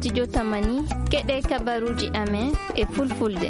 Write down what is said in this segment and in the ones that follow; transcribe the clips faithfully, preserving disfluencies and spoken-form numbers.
studio Tamani keɗe kabaruji amen e fulfulde.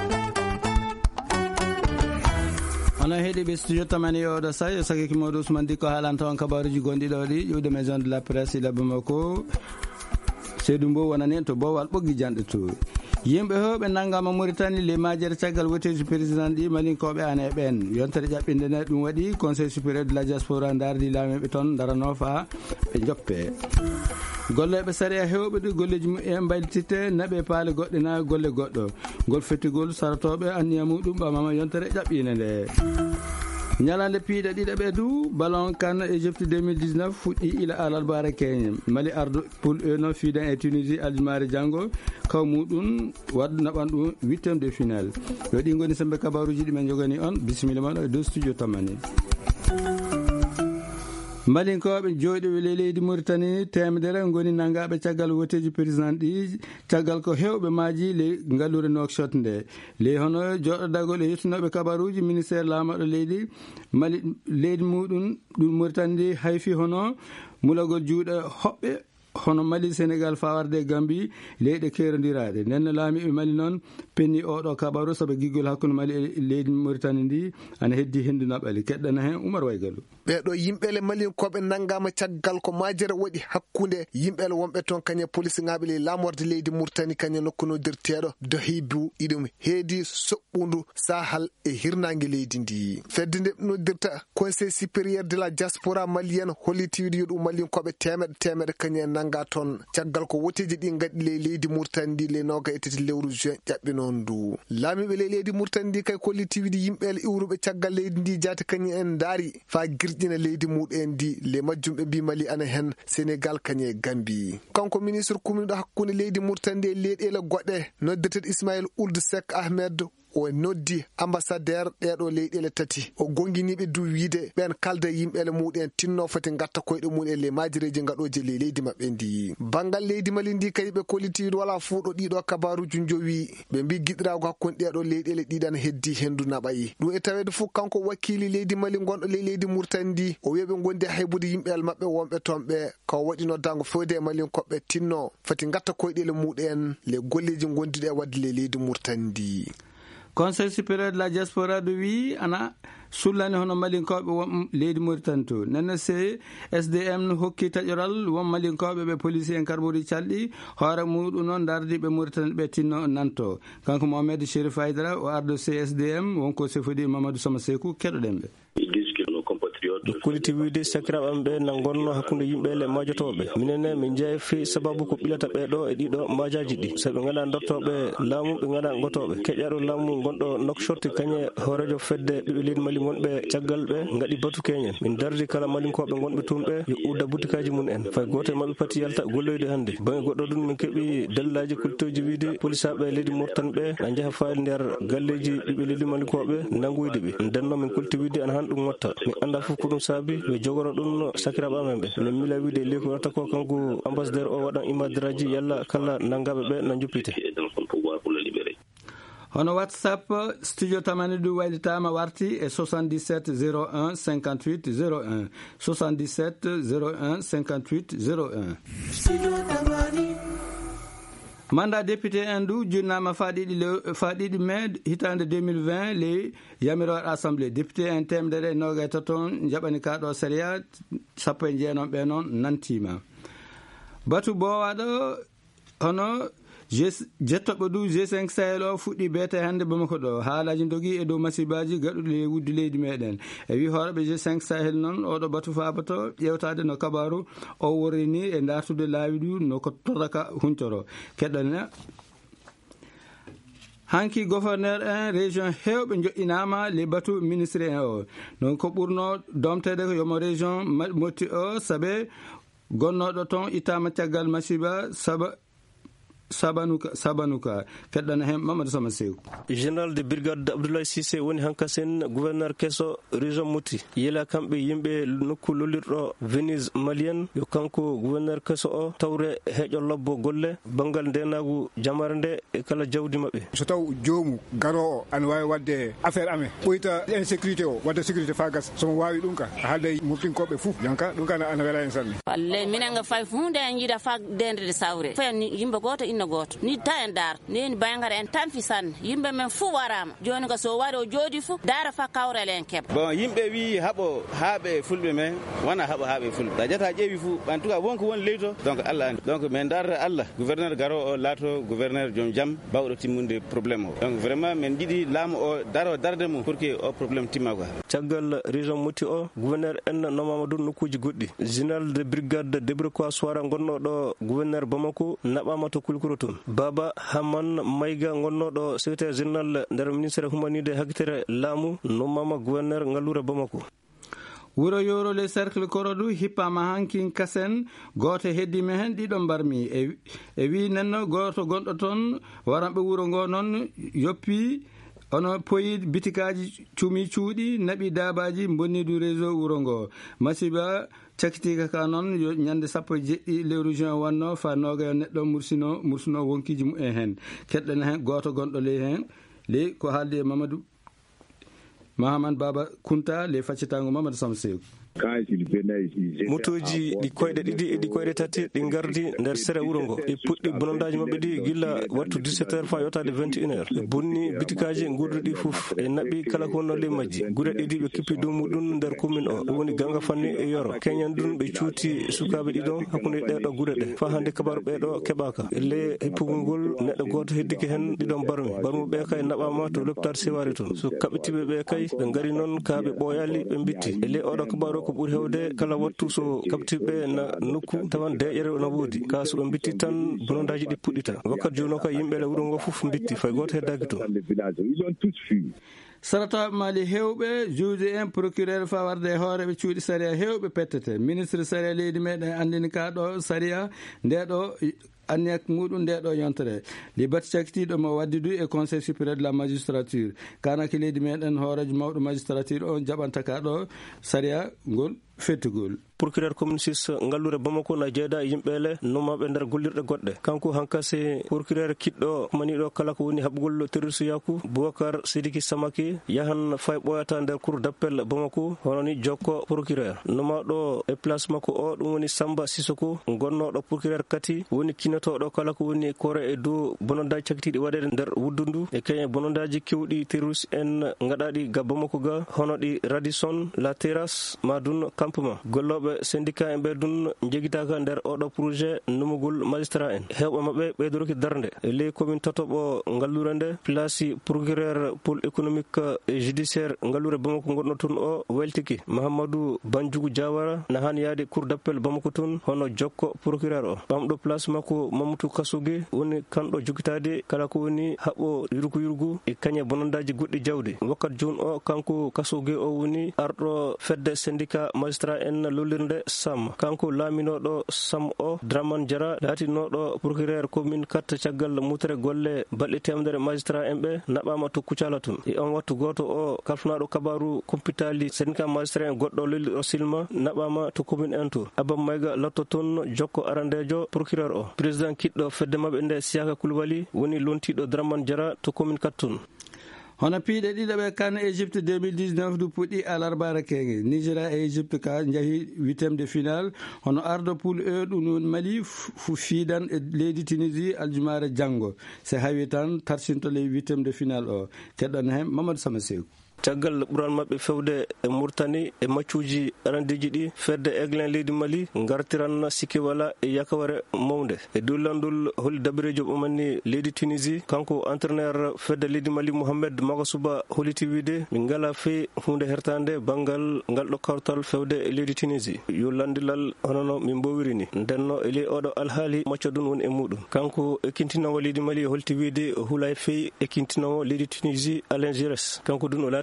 ono heeɗi ɓe studio Tamani oɗo sa yo sakiki mawɗo Ousmane Dicko haalanta on kabaruji gonɗi ɗo ɗi ƴiwde maison de la presse ila Bamako. Seydou Mbow wonani en to Bowal ɓoggi janɗe to yimɓe hewɓe nanggama Mauritanie le majere caggal woteji président ɗi malinkoɓe ane ɓen yontere ƴaɓɓinde nde ɗum waɗi conseil supérieur de la diaspora dardi laameɓe toon darano fa ɓe joppe golleɓe saria hewɓe ɗi golleji mumen mbaylitite naɓe paale goɗɗe na golle goɗɗo ngol fettigol saratoɓe anniya muɗum ɓamama yontere ƴaɓɓine nde ñalande piiɗe ɗiɗi ɓe du ballon kan Égypte deux mille dix-neuf fuɗɗi ila alarbara keñe mali ardo poule e no fiidan e Tunisie aljumare janggo kaw muɗum waddu naɓan ɗum huitiéme de finale yo ɗi goni sembe kabaruji ɗi men jogani on bisimilla maɗo e dow studio Tamani. malinkoɓe joɗiɓe le leydi Mauritanie temedere goni nangaɓe caggal woteji président ɗi caggal ko hewɓe maji le ngallure Nouakchott nde le hono joɗodagol e yettunoɓe kabaruji ministére lamaɗo leydi mali leydi muɗum ɗum Mauritanie hayfi hono mulagol juuɗe hoɓɓe hono Mali Sénégal fawarde Gambie leyɗe kerodiraɗe nden laamiɓe Mali noon penni oɗo kabaru saabu giggol hakkude Mali e leydi Mauritanie ndi ana heddi hendu naɓali keɗɗana hen Oumar Waygallu. ɓeɗo yimɓele malinkoɓe nanggama caggal ko majere waɗi hakkude yimɓele wonɓe toon kañe police ŋaɓe le lamorde leydi Mauritanie kañe nokkunodirteɗo dohibu iɗum heedi soɓɓundu sahal e hirnangue leydi ndi fedde nde nodirta conseil supérieur de la diaspora malienne hollitiwiɗo yo ɗum malinkoɓe temeɗe temeɗe kañe nanga toon caggal ko woteji ɗi gaɗi le leydi Mauritanie ndi le noga e tati lewru juin ƴaɓɓi noon ndu laamiɓe le leydi Mauritanie ndi kay kollitiwiɗi yimɓele iwruɓe caggal leydi ndi jaati kañe en daari fa girƴina leydi muɗen ndi le majjumɓe mbi Mali ana hen Sénégal kañe Gambie kanko ministre commune hakkude leydi Mauritanie ndi e leyɗele goɗɗe noddeteɗo Ismaïl Ould Seck Ahmed o noddi ambassadeur ɗeɗo leyɗele tati o gonguiniɓe du wiide ɓen kalda yimɓele muɗen tinno foti gatta koyɗe muɗen le majireji gaɗoje le leydi mabɓe ndi bangal leydi Mali ndi kadi ɓe kollitiwiɗo wala fuuɗo ɗiɗo kabaruji jowi ɓe mbi giɗirago hakkude ɗeɗo leyɗele ɗiɗan heddi hendu naɓayi ɗum e tawede fof kanko wakkili leydi Mali gonɗo le leydi Mauritanie ndi o wiɓe gondi haybude yimɓel mabɓe wonɓe toon ɓe ko waɗi noddago fewde e Mali koɓɓe tinno foti gatta koyɗele muɗen le golleji gondiɗe e wadde le leydi Mauritanie ndi. conseil supérieur de la diaspora do wi ana sullani hono malinkoɓe won leydi Mauritanie to nenne se S D M hokki taƴoral won malinkoɓe ɓe police en karbori calɗi hoore muɗum noon dardiɓe Mauritanie ɓe tinno nanto kanko Mohamed Chérif Aïdara o ardo C S D M wonko sefodi Mamadou Sama Sekou keɗoɗen ɓe. kuliti wiide sakiraɓe am ɓe na gonno hakkude yimɓele majotoɓe minenne min jeefi sababu ko ɓilata ɓeɗo e ɗiɗo majaji ɗi so ɓe ganda dortoɓe laamu ɓe ganda gotoɓe keƴƴaɗo laamu gonɗo Nouakchott kañe horejo fedde ɓiɓe leydi Mali gonɓe caggal ɓe gaɗi batu keñen min dardi kala malinkoɓe gonɓe tun ɓe yo udda butikaji mun en fay goto e mabɓe pati yalta golloyde hannde bange goɗɗo ɗum min keeɓi dallaji kultoji wiide polisaɓe leydi Mauritanie ɓe na jaaha faade nder galleji ɓiɓe leydi malinkoɓe nangoyde ɓe ndenno min kulti wiide ana han ɗum watta mi anda fof ko ɗum saabi ɓe jogoro ɗum sakiraɓe amen ɓe min mila wiide ley ko watta ko kanko ambassadeur o waɗan imadiraji yalla kala nangaɓe ɓe na juppite. hono WhatsApp studio Tamani ɗum waylitama warti e soixante-dix-sept zéro un cinquante-huit zéro un soixante-dix-sept zéro un cinquante-huit zéro un. mandat député indu junnama faɗiɗi faɗiɗi mai hitande deux mille vingt le yamiroɗe assemblée député en temedere e noga e toton jaɓani kaɗo séria sappo e jeenon ɓe noon nantima batu bowaɗo hono jettoɓe du G cinq Sahel o fuɗɗi beete hannde Bamako ɗo haalaji dogui e dow masibaji gaɗuɗi e wuddi leydi meɗen e wi horeɓe G cinq Sahel noon oɗo batu fabato ƴewtade no kabaru o worrini e dartude laawi ɗu no ko toraka huncoro keɗɗone hanki gouverneur en région hewɓe joƴƴinama les batu ministre en o non ko ɓurno domtede ko yomo région motti o saabe gonnoɗo toon ittama caggal masiba saabu sabanuka sabanuka keddana hen Mamadou Sama Sew. Général de brigade Abdoulaye Cissé woni hankasen gouverneur kesso région Mouti yela kambe yimbe nokku lolirdo Venise malien yo kanko gouverneur kesso o tawre hejo lobbo golle bangal ndenagu jamarnde e kala jawdi mabbe so taw joomu garo an way wadde affaire ame boyta insécurité o wadde sécurité fagas so wawi dum ka halde murtin kobe fu yanka dum kana an wela en salli walle minanga fay funde en yida fak dende de sawre fay yimbe goto inna goto ni ta en dar ni bayangare en tan fi san yimbe men fu warama joni ko so wari o jodi fu dara fa kawrel en keb bon yimbe wi habo habe fulbe men wana habo habe fulbe da jata jeewi fu en tout cas wonko won leyto donc Allah andi donc men dar Allah gouverneur garo o lato gouverneur jom jam bawdo timmunde problème o donc vraiment men didi lam o daro darde mo pour que o problème timma ko tagal région Mouti o gouverneur en no Mamadou nokuji goddi général de brigade Debrekois Soara gonno do gouverneur Bamako nabama to kulkuroton Baba Haman Mayga gonno do secrétaire général der ministère humanité hakitere lamu no mama gouverneur ngalura Bamako. Wuro yoro le cercle korodu hippama hankin kasen goto heddi me hen ɗiɗo mbarmi e e wi nenno goto gonɗo toon waranɓe wuro ngo noon yoppi ono poyi bitikaji cumi cuuɗi naɓi dabaji bonnidu réseau wuro ngo masiba cakitika ka noon yo ñande sappo e jeɗɗi lewru juin wanno fa noga neɗɗo mursino mursino wonkiji mum e hen keɗɗen hen goto gonɗo ley hen ley ko haaldi e Mamadou Mahaman Baba Kunta le faccitango Mamadou Sama Sew. motoji ɗi koyɗe ɗiɗi e ɗi koyɗe tati ɗi gardi nder sere wuro ngo e puɗɗi bonondaji mabɓe ɗi gilla wattu dix-sept heures fa yotade vingt et une heures ɓe bonni bitikaji gurduɗi fof e naɓɓi kala ko wonno ley majji guure ɗiɗi ɓe kippi dow muɗum nder commune o ɗum woni Ganga Fanni e Yoro keñan ɗum ɓe cuuti sukaɓe ɗiɗon hakkude ɗeɗo guure ɗe fa hande kabaru ɓeɗo keɓaka ele heppugol ngol neɗɗo goto heddiki hen ɗiɗon barmi barmu ɓe kay naɓama to l'hôpital Sewari toon so kaɓitiɓe ɓe kay ɓe gari noon kaɓe ɓooyali ɓe bitti ele oɗo kabaru ko ɓuuri hewde kala wattu so kabtiɓe na nokku tawan deƴere no woodi ka so ɓe bitti tan bonondaji ɗi puɗɗita wakkati joni o ka yimɓeɗe wuro ngo fof bitti fay goto heddaki toon. sarata mali hewɓe juude en procureur fa warde e hooreɓe cuuɗi saria hewɓe pettete ministre saria leydi meɗen andini ka ɗo saria ndeɗo anniyak muɗum nde ɗo yontere libati cakitiɗo mo waddidu e conseil supérieur de la magistrature kanaki leydi meɗen hoorejo mawɗo magistrature on jaɓanta ka ɗo saria ngol fettugol. procureur commune six ngallure Bamako na jeeda yimɓele nomaɓe nder gollirɗe goɗɗe kanko hankase procureur kiɗɗo maniɗo kala ko woni haɓgol terroriste yaku Boubacar Sidiki Samaki yahan fay ɓoyata nder cour d'appel Bamako hono ni jokko procureur nomaɗo e place makko o ɗum woni Samba Sissoko gonnoɗo procureur kati woni kinotoɗo kala ko woni kore e dow bonondaji cakitiɗi waɗede nder wuddundu e kañe bonondaji kewɗi terroriste en gaɗaɗi ga Bamako ga hono ɗi Radisson La Terrasse Madun campement golloɓe syndicat en ɓe dun jegitaka nder oɗo projet numugol magistrat en hewɓe mabɓe ɓeydoroki darde e ley commune totoɓo ngallure nde place procureur pôle économique et judiciaire ngallure Bamako gonɗo toon o weltiki Mahamadou Banjougou Diawara na han yaade cour d'appel Bamako toon hono jokko procureur o ɓamɗo place makko Mamadou Kassogue woni kanɗo jokitade kala ko woni haɓɓo yurgu yurgu e kañe bonondaji goɗɗi jawdi wakkati joni o kanko Kassogue o woni arɗo fedde syndicat magistrat en lollirde Sam kanko laaminoɗo Sam o Draman Diara laatinoɗo procureur commune quatre caggal mutere golle balɗe temedere magistrat en ɓe naɓama to Kucala toon e on wattu goto o kalfanaɗo kabaru compitali syndicat magistrat en goɗɗo lolliɗo Silma naɓama to commune en to Abba Mayga latto toon jokko arandejo procureur o président kiɗɗo fedde mabɓe nde Siaka Koulibaly woni lontiɗo Draman Diara to commune quatre toon. hono piiɗe ɗiɗaɓe kan Égypte deux mille dix-neuf du puɗɗi alarbara kenge Nigéria e Égypte ka jahi huitiéme de finale hono ardo poule e ɗum Mali fu fiidan e leydi Tunisie aljumare janggo se hawi tan tarsinto ley huitiéme de finale o keɗɗon hen Mamadou Sama Sew. caggal ɓural mabɓe fewde e Mauritanie e maccuji arandiji ɗi fedde aigle leydi Mali gartiran sikki wala e yakaware mawde e dullandul holi dabirejo ɓumanni leydi Tunisie kanko entraîneur fedde leydi Mali Mohamed Magasuba holiti wiide min ngala fe hunde hertande bangal ngal ɗo kawtal fewde e leydi Tunisie yo landilal honono min mbowirini ndenno e ley oɗo alhaali macco ɗum woni e muɗum kanko e kintinowo leydi Mali holti wiide hulay fe e kintinowo leydi Tunisie Alain Giresse kanko ɗum o laati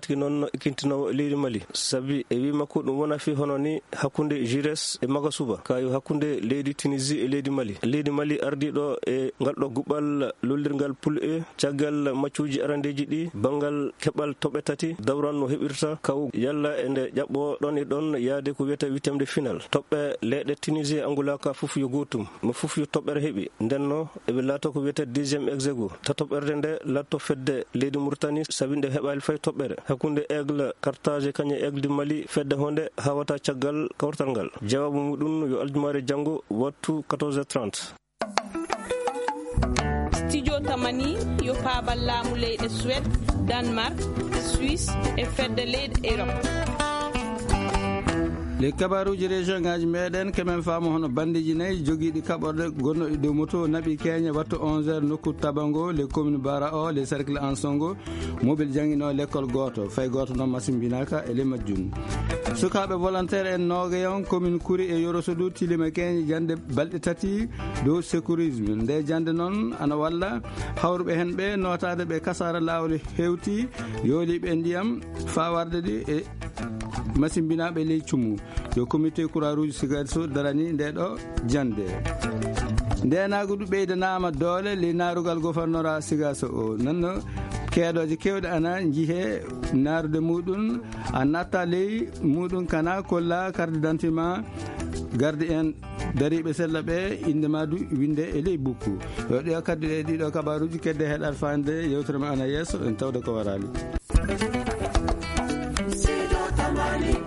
tigi noon ikkintinowo leydi Mali sabi e wi makko ɗum wona fi hono ni hakkunde Jures e Magasuba kayo hakkunde leydi Tunisie e leydi Mali. Leydi Mali ardiɗo e ngalɗo guɓɓal lollirgal pulɓe caggal maccuji arandeji ɗi bangal keɓal toɓe tati dawran no heɓirta kaw yalla e nde ƴaɓɓo ɗon e ɗon yaade ko wiyete huitiéme de final toɓɓe leyɗe Tunisie angulaka fof yo gotum mo fof yo toɓɓere heeɓi ndenno eɓe laato ko wiyete deuxiéme ex aequo tatoɓɓerde nde latto fedde leydi Mauritanie sabi nde heɓali fay toɓɓere hakkunde aigle Carthage kañe aigle du Mali fedde honde hawata caggal kawtal ngal jawabu muɗum yo aljumare janggo wattu quatorze heures trente. Studio Tamani yo paabal laamu leyɗe Suède, Danemark, Suisse e fedde leyɗe Europe. les kabaruji région ngaji meɗen kemen faamo hono bandiji nayyi joguiɗi kaɓorde gonnoɗi dow moto naaɓi keña wattu onze heures nokku Tabango les communes Bara o les cercles en Songo mobile jangguino l' école goto fay goto noon masimbinaka e lema junni sukaɓe volontaire en Nogayon commune Kouri e Yorosodu tilima keñe jande balɗe tati dow sécurisme nde jande noon ana walla hawruɓe hen ɓe notade ɓe kasara lawol hewti yooliɓe ndiyam fawarde ɗi e masimbinaɓe ley cumu yo comité croix rouge Sigasso darani ndeɗo jande ndenago ɗu ɓeydanama doole ley narugal gouvernorat Sigasso o nanno keeɗoje kewɗe ana jiihe narude muɗum a natta ley muɗum kana kolla carte d'identité ma garde en dariɓe sella ɓe indema du winde e ley bukku yo ɗo kaddi ɗe ɗiɗo kabaruji kedde heɗat fande yewtere ma ana yesso en tawde ko warali. Tamani